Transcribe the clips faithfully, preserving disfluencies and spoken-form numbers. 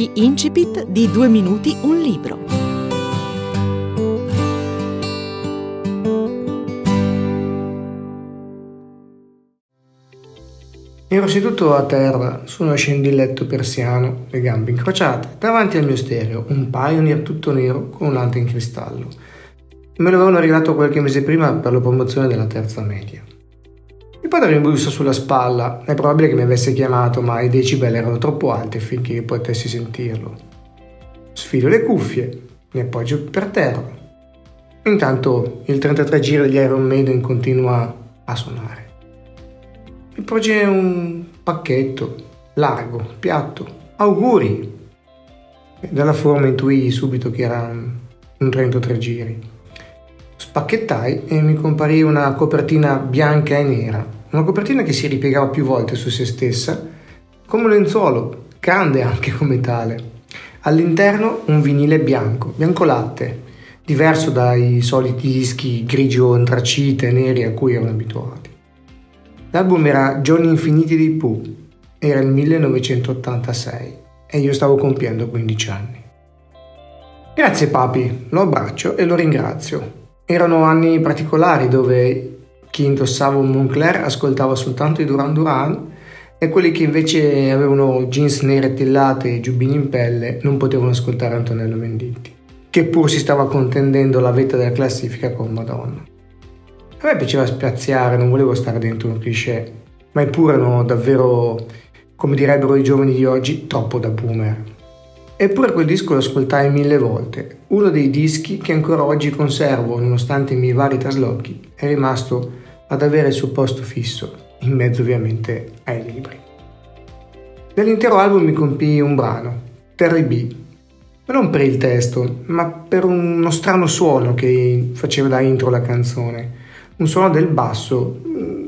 Gli incipit di Due minuti un libro. Ero seduto a terra su uno scendilletto persiano, le gambe incrociate, davanti al mio stereo, un Pioneer tutto nero con un ante in cristallo. Me lo avevano regalato qualche mese prima per la promozione della terza media. Mio padre mi bussa sulla spalla, è probabile che mi avesse chiamato, ma i decibel erano troppo alti affinché io potessi sentirlo. Sfilo le cuffie, mi appoggio per terra. Intanto il trentatré giri degli Iron Maiden continua a suonare. Mi porge un pacchetto, largo, piatto, auguri. E dalla forma intuii subito che era un trentatré giri. Spacchettai e mi comparì una copertina bianca e nera, una copertina che si ripiegava più volte su se stessa, come un lenzuolo, grande anche come tale. All'interno un vinile bianco, bianco latte, diverso dai soliti dischi grigio antracite neri a cui erano abituati. L'album era Giorni Infiniti dei Pooh, era il millenovecentottantasei e io stavo compiendo quindici anni. Grazie papi, lo abbraccio e lo ringrazio. Erano anni particolari dove chi indossava un Moncler ascoltava soltanto i Duran Duran e quelli che invece avevano jeans nere tillate e giubbini in pelle non potevano ascoltare Antonello Venditti, che pur si stava contendendo la vetta della classifica con Madonna. A me piaceva spaziare, non volevo stare dentro un cliché, ma eppure erano davvero, come direbbero i giovani di oggi, troppo da boomer. Eppure quel disco lo ascoltai mille volte, uno dei dischi che ancora oggi conservo, nonostante i miei vari traslochi, è rimasto ad avere il suo posto fisso, in mezzo ovviamente ai libri. Nell'intero album mi compì un brano, Terry B, ma non per il testo, ma per uno strano suono che faceva da intro la canzone. Un suono del basso,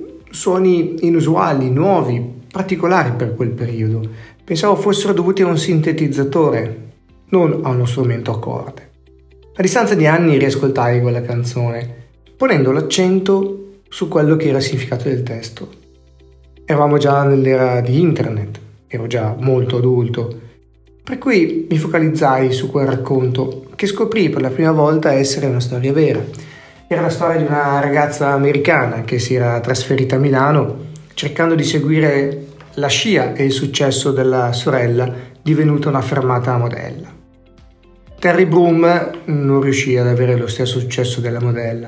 suoni inusuali, nuovi, particolari per quel periodo. Pensavo fossero dovuti a un sintetizzatore, non a uno strumento a corde. A distanza di anni riascoltai quella canzone, ponendo l'accento su quello che era il significato del testo. Eravamo già nell'era di internet, ero già molto adulto, per cui mi focalizzai su quel racconto che scoprì per la prima volta essere una storia vera. Era la storia di una ragazza americana che si era trasferita a Milano cercando di seguire la scia e il successo della sorella divenuta una fermata modella. Terry Broom non riuscì ad avere lo stesso successo della modella.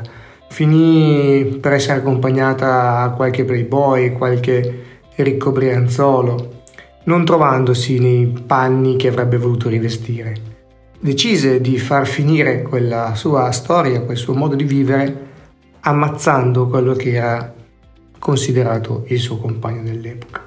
Finì per essere accompagnata a qualche playboy, qualche ricco brianzolo, non trovandosi nei panni che avrebbe voluto rivestire. Decise di far finire quella sua storia, quel suo modo di vivere, ammazzando quello che era considerato il suo compagno dell'epoca.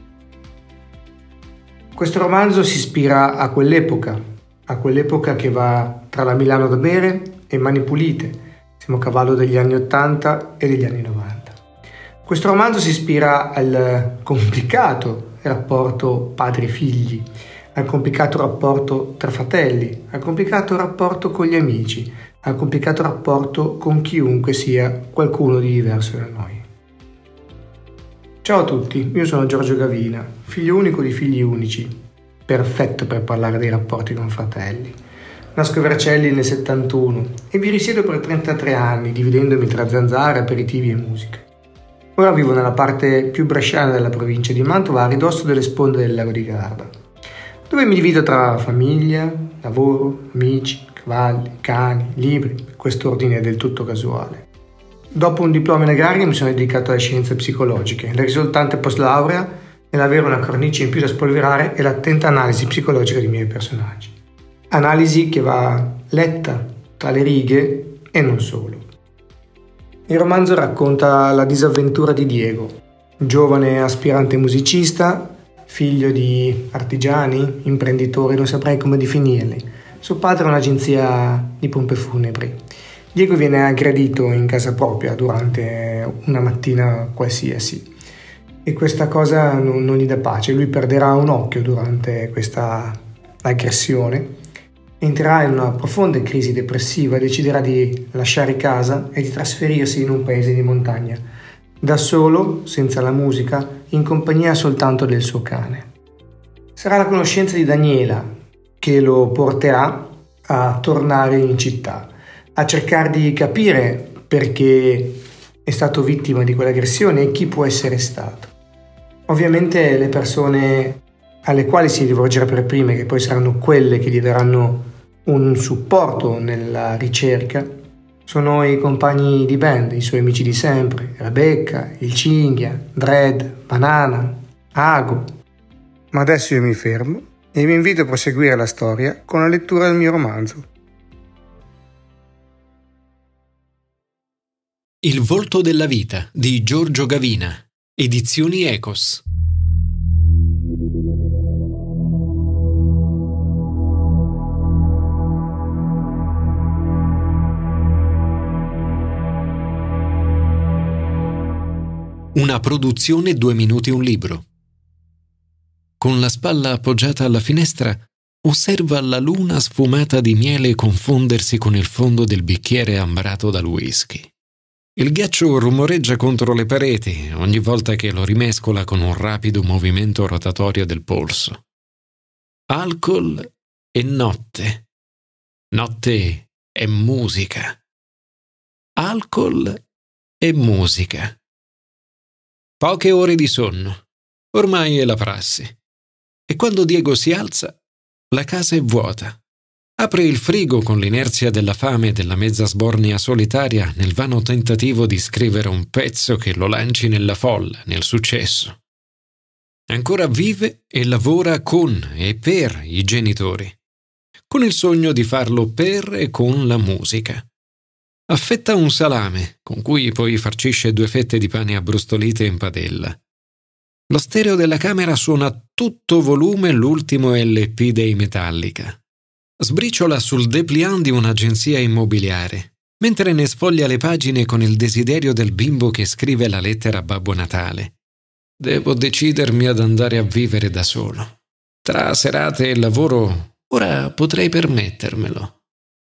Questo romanzo si ispira a quell'epoca, a quell'epoca che va tra la Milano da bere e Mani Pulite. Siamo a cavallo degli anni ottanta e degli anni novanta. Questo romanzo si ispira al complicato rapporto padri-figli, al complicato rapporto tra fratelli, al complicato rapporto con gli amici, al complicato rapporto con chiunque sia qualcuno di diverso da noi. Ciao a tutti, io sono Giorgio Gavina, figlio unico di figli unici, perfetto per parlare dei rapporti con fratelli. Nasco a Vercelli nel settantuno e vi risiedo per trentatré anni, dividendomi tra zanzare, aperitivi e musica. Ora vivo nella parte più bresciana della provincia di Mantova, a ridosso delle sponde del lago di Garda, dove mi divido tra famiglia, lavoro, amici, cavalli, cani, libri. Quest'ordine è del tutto casuale. Dopo un diploma in agraria mi sono dedicato alle scienze psicologiche. La risultante post laurea nell'avere una cornice in più da spolverare è l'attenta analisi psicologica dei miei personaggi. Analisi che va letta tra le righe e non solo. Il romanzo racconta la disavventura di Diego, giovane aspirante musicista, figlio di artigiani, imprenditori, non saprei come definirli. Suo padre ha un'agenzia di pompe funebri. Diego viene aggredito in casa propria durante una mattina qualsiasi e questa cosa non, non gli dà pace. Lui perderà un occhio durante questa aggressione, entrerà in una profonda crisi depressiva e deciderà di lasciare casa e di trasferirsi in un paese di montagna, da solo, senza la musica, in compagnia soltanto del suo cane. Sarà la conoscenza di Daniela, che lo porterà a tornare in città, a cercare di capire perché è stato vittima di quell'aggressione e chi può essere stato. Ovviamente le persone alle quali si rivolgerà per prime, che poi saranno quelle che gli daranno un supporto nella ricerca, sono i compagni di band, i suoi amici di sempre, Rebecca, il Cinghia, Dredd, Banana, Ago. Ma adesso io mi fermo e vi invito a proseguire la storia con la lettura del mio romanzo. Il volto della vita di Giorgio Gavina, edizioni Ecos. Una produzione Due minuti un libro. Con la spalla appoggiata alla finestra, osserva la luna sfumata di miele confondersi con il fondo del bicchiere ambrato dal whisky. Il ghiaccio rumoreggia contro le pareti ogni volta che lo rimescola con un rapido movimento rotatorio del polso. Alcol e notte. Notte e musica. Alcol e musica. Poche ore di sonno. Ormai è la prassi. E quando Diego si alza, la casa è vuota. Apre il frigo con l'inerzia della fame e della mezza sbornia solitaria nel vano tentativo di scrivere un pezzo che lo lanci nella folla, nel successo. Ancora vive e lavora con e per i genitori, con il sogno di farlo per e con la musica. Affetta un salame, con cui poi farcisce due fette di pane abbrustolite in padella. Lo stereo della camera suona a tutto volume l'ultimo L P dei Metallica. Sbriciola sul dépliant di un'agenzia immobiliare, mentre ne sfoglia le pagine con il desiderio del bimbo che scrive la lettera a Babbo Natale. Devo decidermi ad andare a vivere da solo. Tra serate e lavoro, ora potrei permettermelo.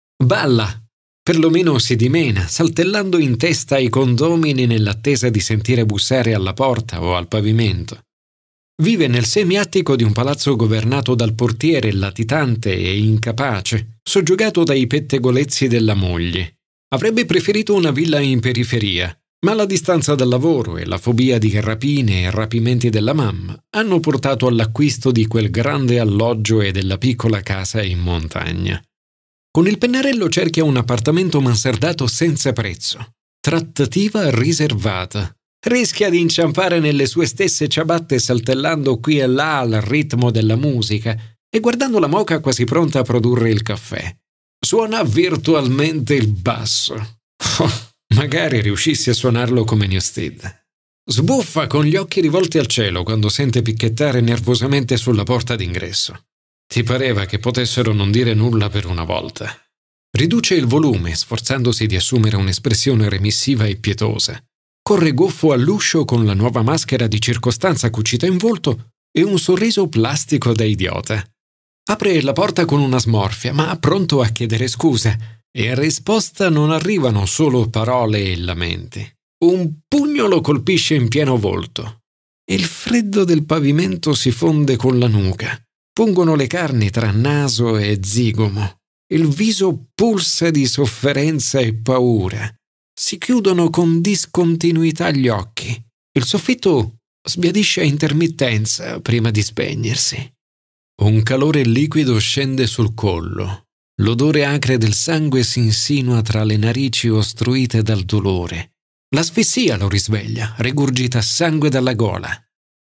Balla! Perlomeno si dimena, saltellando in testa ai condomini nell'attesa di sentire bussare alla porta o al pavimento. Vive nel semiattico di un palazzo governato dal portiere latitante e incapace, soggiogato dai pettegolezzi della moglie. Avrebbe preferito una villa in periferia, ma la distanza dal lavoro e la fobia di rapine e rapimenti della mamma hanno portato all'acquisto di quel grande alloggio e della piccola casa in montagna. Con il pennarello cerchia un appartamento mansardato senza prezzo. Trattativa riservata. Rischia di inciampare nelle sue stesse ciabatte saltellando qui e là al ritmo della musica e guardando la moka quasi pronta a produrre il caffè. Suona virtualmente il basso. Oh, magari riuscissi a suonarlo come Newsted. Sbuffa con gli occhi rivolti al cielo quando sente picchettare nervosamente sulla porta d'ingresso. Ti pareva che potessero non dire nulla per una volta. Riduce il volume, sforzandosi di assumere un'espressione remissiva e pietosa. Corre goffo all'uscio con la nuova maschera di circostanza cucita in volto e un sorriso plastico da idiota. Apre la porta con una smorfia, ma pronto a chiedere scusa, e a risposta non arrivano solo parole e lamenti. Un pugno lo colpisce in pieno volto. Il freddo del pavimento si fonde con la nuca. Pungono le carni tra naso e zigomo. Il viso pulsa di sofferenza e paura. Si chiudono con discontinuità gli occhi. Il soffitto sbiadisce a intermittenza prima di spegnersi. Un calore liquido scende sul collo. L'odore acre del sangue si insinua tra le narici ostruite dal dolore. L'asfissia lo risveglia, rigurgita sangue dalla gola.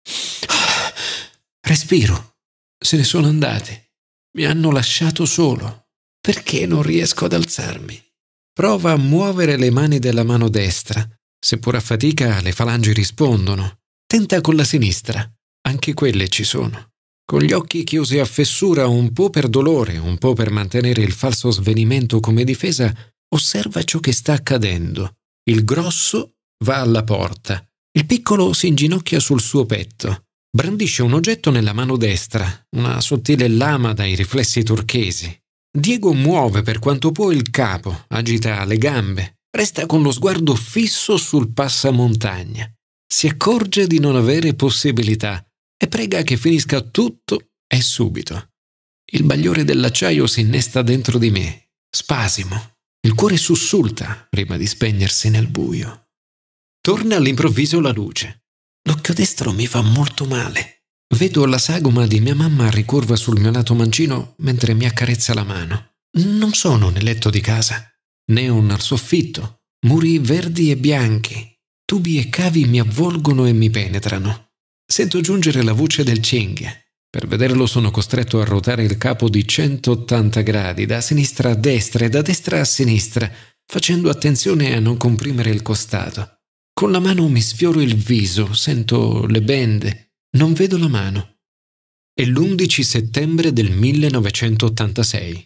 Respiro. Se ne sono andati. Mi hanno lasciato solo. Perché non riesco ad alzarmi? Prova a muovere le mani della mano destra. Seppur a fatica, le falangi rispondono. Tenta con la sinistra. Anche quelle ci sono. Con gli occhi chiusi a fessura, un po' per dolore, un po' per mantenere il falso svenimento come difesa, osserva ciò che sta accadendo. Il grosso va alla porta. Il piccolo si inginocchia sul suo petto. Brandisce un oggetto nella mano destra, una sottile lama dai riflessi turchesi. Diego muove per quanto può il capo, agita le gambe, resta con lo sguardo fisso sul passamontagna. Si accorge di non avere possibilità e prega che finisca tutto e subito. Il bagliore dell'acciaio si innesta dentro di me. Spasimo. Il cuore sussulta prima di spegnersi nel buio. Torna all'improvviso la luce. L'occhio destro mi fa molto male. Vedo la sagoma di mia mamma ricurva sul mio lato mancino mentre mi accarezza la mano. Non sono nel letto di casa. Neon al soffitto, muri verdi e bianchi, tubi e cavi mi avvolgono e mi penetrano. Sento giungere la voce del cinghia. Per vederlo sono costretto a ruotare il capo di centottanta gradi, da sinistra a destra e da destra a sinistra, facendo attenzione a non comprimere il costato. Con la mano mi sfioro il viso, sento le bende, non vedo la mano. È l'undici settembre del millenovecentottantasei.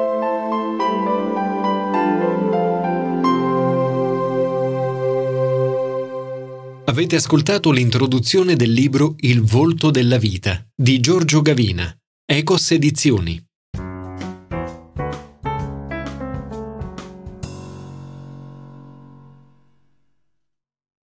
Avete ascoltato l'introduzione del libro Il volto della vita di Giorgio Gavina, Ecos Edizioni.